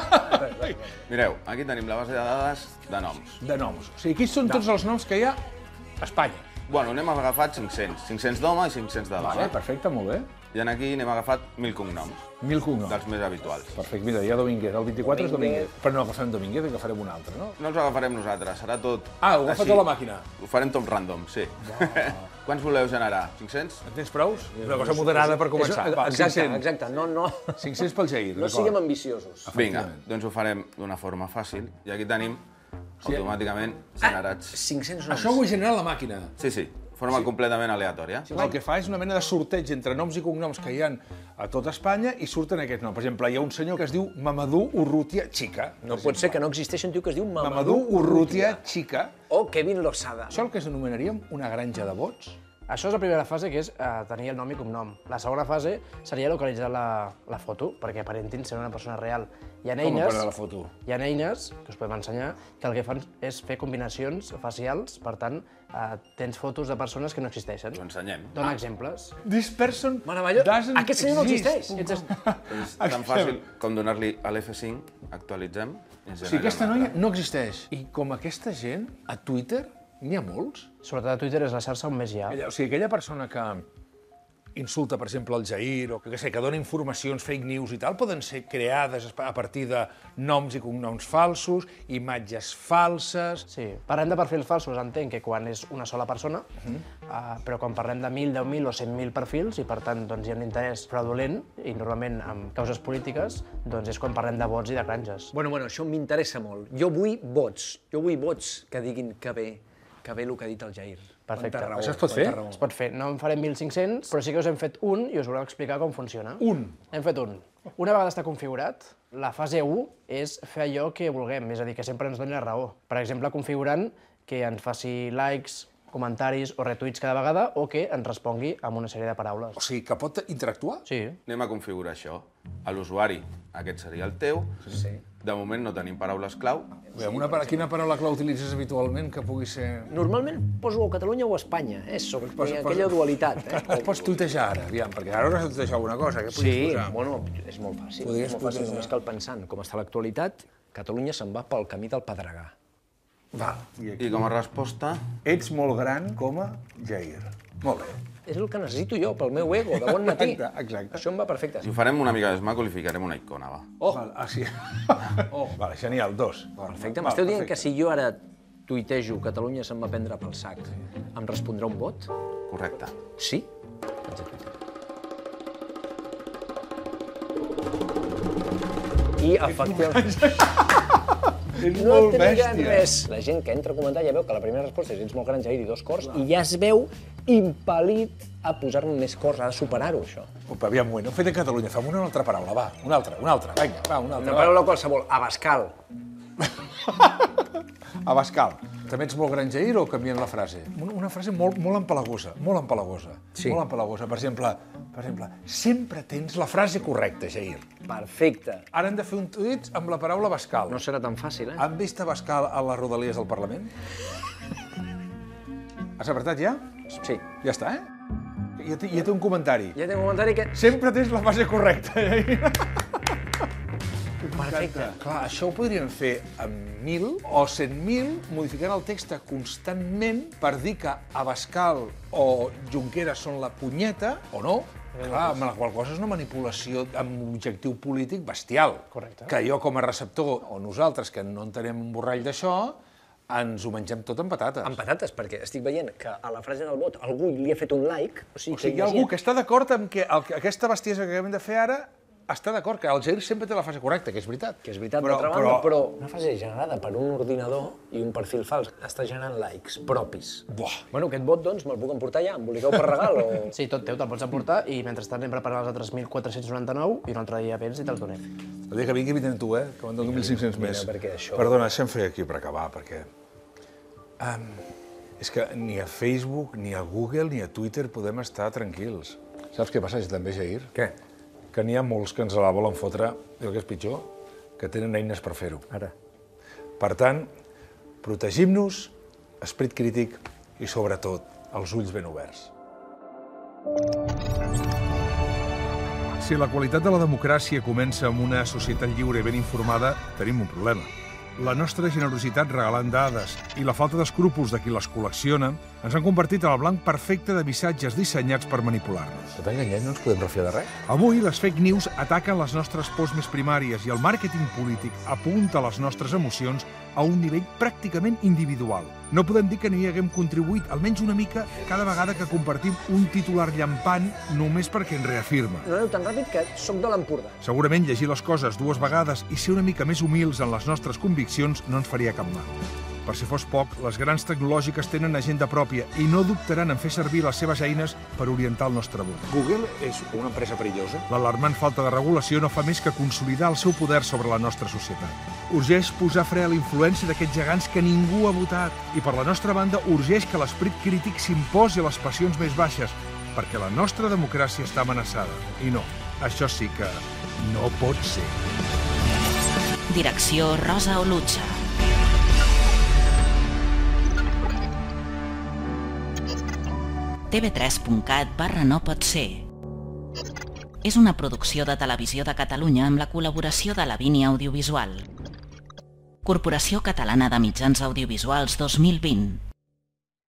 Mireu, aquí tenim la base de dades de noms. De noms. O sigui, aquí són tots els noms que hi ha a Espanya. Bueno, n'hem agafat cinc-cents. cinc-cents d'home i cinc-cents de dona. Vale, perfecte, molt bé. I aquí n'hem agafat mil cognoms. Mil cognoms. Dels més habituals. Perfecte, mira, hi ha Domínguez. El vint-i-quatre és Domínguez. Però no agafem Domínguez, agafarem un altre, no? No els agafarem nosaltres, serà tot... Ah, ho agafa així. tota la màquina? Ho farem tot random, sí. Quants voleu generar? cinc-cents? En tens prous? Una cosa moderada per començar. És, exacte, exacte. No, no. cinc-cents pel Jair, No siguem ambiciosos. Vinga, doncs ho farem d'una forma fàcil. I aquí tenim automàticament generats... cinc-cents noms. Això ho genera la màquina. Sí, sí. Forma completament aleatòria. El que fa és una mena de sorteig entre noms i cognoms que hi ha a tot Espanya i surten aquests noms. Per exemple, hi ha un senyor que es diu Mamadou Urrutia Chica. No pot ser que no existeixi un tio que es diu Mamadou Mamadou Urrutia Chica. O Kevin Losada. Això el que anomenaríem una granja de bots? Això és la primera fase, que és eh, tenir el nom i cognom. La segona fase seria localitzar la, la foto, perquè aparentin ser una persona real. Hi ha Com eines, apareix la foto? Hi ha eines, que us podem ensenyar, que el que fan és fer combinacions facials, per tant, eh, tens fotos de persones que no existeixen. Ho ensenyem. Dona exemples. This person doesn't Aquest senyor no existeix. exist. És tan fàcil com donar-li a l'F cinc, actualitzem, i ens O sigui, aquesta generem noia no existeix. I com aquesta gent, a Twitter, n'hi ha molts? Sobretot a Twitter és la xarxa on més hi ha. O sigui, aquella persona que insulta, per exemple, el Jair, o que, que, sé, que dona informacions, fake news i tal, poden ser creades a partir de noms i cognoms falsos, imatges falses... Sí, parlem de perfils falsos, entenc que quan és una sola persona, uh -huh. uh, però quan parlem de mil, deu mil o cent mil perfils, i per tant doncs, hi ha un interès fraudulent, i normalment amb causes polítiques, doncs és quan parlem de bots i de granges. Bueno, bueno, això m'interessa molt. Jo vull bots. Jo vull bots que diguin que bé, que bé el que ha dit el Jair. Perfecte. Raó, Això es pot fer? raó. Es pot fer. No en farem mil cinc-cents, però sí que us hem fet un i us volem explicar com funciona. Un? Hem fet un. Una vegada està configurat, la fase u és fer allò que vulguem, és a dir, que sempre ens doni la raó. Per exemple, configurant que ens faci likes, comentaris o retuits cada vegada o que ens respongui amb una sèrie de paraules. O sigui, que pot interactuar? Sí. Anem a configurar això. A l'usuari, aquest seria el teu. Sí. De moment no tenim paraules clau. Una, quina paraula clau utilitzes habitualment que pugui ser... Normalment poso o Catalunya o Espanya, eh? Soc Posa- aquella posa- dualitat. Eh? Es pots tuitejar ara, aviam, perquè ara hauràs de tuitejar alguna cosa. Què Sí, podries posar? bueno, és molt fàcil. Podries és molt fàcil, posar- només cal pensant. Com està l'actualitat, Catalunya se'n va pel camí del Pedregà. Va. I com a resposta... Ets molt gran com a Jair. Molt bé. És el que necessito jo, pel meu ego, de bon matí. Exacte, exacte. Això em va perfecte. Si ho farem una mica més maco, li ficarem una icona, va. Oh! Val, ah, sí. Oh, vale, genial, dos. Perfecte. M'esteu dient que si jo ara tuitejo Catalunya se'n va prendre pel sac, em respondrà un vot? Correcte. Sí? Vaig a Twitter. I, efectivament... És no molt triguen bèstia. res. La gent que entra a comentar ja veu que la primera resposta és ets molt gran, Jair, i dos cors, i ja es veu impel·lit a posar-ne més cors, ha de superar-ho, això. Opa, aviam, bueno, fet de Catalunya, fem una altra paraula, va, una altra, una altra, vinga, va, una altra. Una paraula qualsevol, Abascal. Abascal. També ets molt gran, Jair, o canvien la frase? Una, una frase molt, molt empalagosa, molt empalagosa. Sí. Molt empalagosa. Per exemple, per exemple, sempre tens la frase correcta, Jair. Perfecte. Ara hem de fer un tuit amb la paraula Abascal. No serà tan fàcil, eh? Han vist Abascal a les rodalies del Parlament? Has apretat ja? Sí. Ja està, eh? Ja té, ja té un comentari. Ja té un comentari que... Sempre tens la frase correcta, Jair. Perfecte. seixanta. Clar, això ho podríem fer amb mil o cent mil, modificant el text constantment per dir que Abascal o Junqueras són la punyeta, o no. Clar, amb la qual cosa és una manipulació amb objectiu polític bestial. Correcte. Que jo, com a receptor, o nosaltres, que no entenem un borrall d'això, ens ho mengem tot amb patates. Amb patates, perquè estic veient que a la frase del vot algú li ha fet un like. O sigui, o sigui, hi ha algú que està d'acord amb que el, aquesta bestiesa que acabem de fer ara està d'acord, que el Jair sempre té la frase correcta, que és veritat. Que és veritat, d'altra banda, però una frase generada per un ordinador i un perfil fals està generant likes propis. Buah. Bueno, aquest vot, doncs, me'l puc emportar ja? Em voligueu per regal o...? Sí, tot teu, te'l pots emportar i mentrestant anem preparant els altres mil quatre-cents noranta-nou i un altre dia vens i te'l donem. El dia que vingui vindrem tu, eh? Que me'n dono mil cinc-cents més. Perdona, deixa'm fer aquí per acabar, perquè... És que ni a Facebook, ni a Google, ni a Twitter podem estar tranquils. Saps què passa també, Jair? Què? Que n'hi ha molts que ens la volen fotre, el que és pitjor, que tenen eines per fer-ho. Ara. Per tant, protegim-nos, esperit crític i, sobretot, els ulls ben oberts. Si la qualitat de la democràcia comença amb una societat lliure i ben informada, tenim un problema. La nostra generositat regalant dades i la falta d'escrúpols de qui les col·lecciona ens han convertit en el blanc perfecte de missatges dissenyats per manipular-nos. S'ha enganyat, no ens podem refiar de res. Avui les fake news ataquen les nostres pors més primàries i el màrqueting polític apunta les nostres emocions a un nivell pràcticament individual. No podem dir que no hi haguem contribuït, almenys una mica, cada vegada que compartim un titular llampant només perquè en reafirma. No aneu tan ràpid que soc de l'Empordà. Segurament llegir les coses dues vegades i ser una mica més humils en les nostres conviccions no ens faria cap mal. Per si fos poc, les grans tecnològiques tenen agenda pròpia i no dubtaran en fer servir les seves eines per orientar el nostre vot. Google és una empresa perillosa? L'alarmant falta de regulació no fa més que consolidar el seu poder sobre la nostra societat. Urgeix posar fre a la influència d'aquests gegants que ningú ha votat. I per la nostra banda, urgeix que l'esperit crític s'imposi a les passions més baixes, perquè la nostra democràcia està amenaçada. I no, això sí que no pot ser. Direcció Rosa Olucha. T V tres punt cat barra no pot ser. És una producció de Televisió de Catalunya amb la col·laboració de la Vínia Audiovisual. Corporació Catalana de Mitjans Audiovisuals dos mil vint.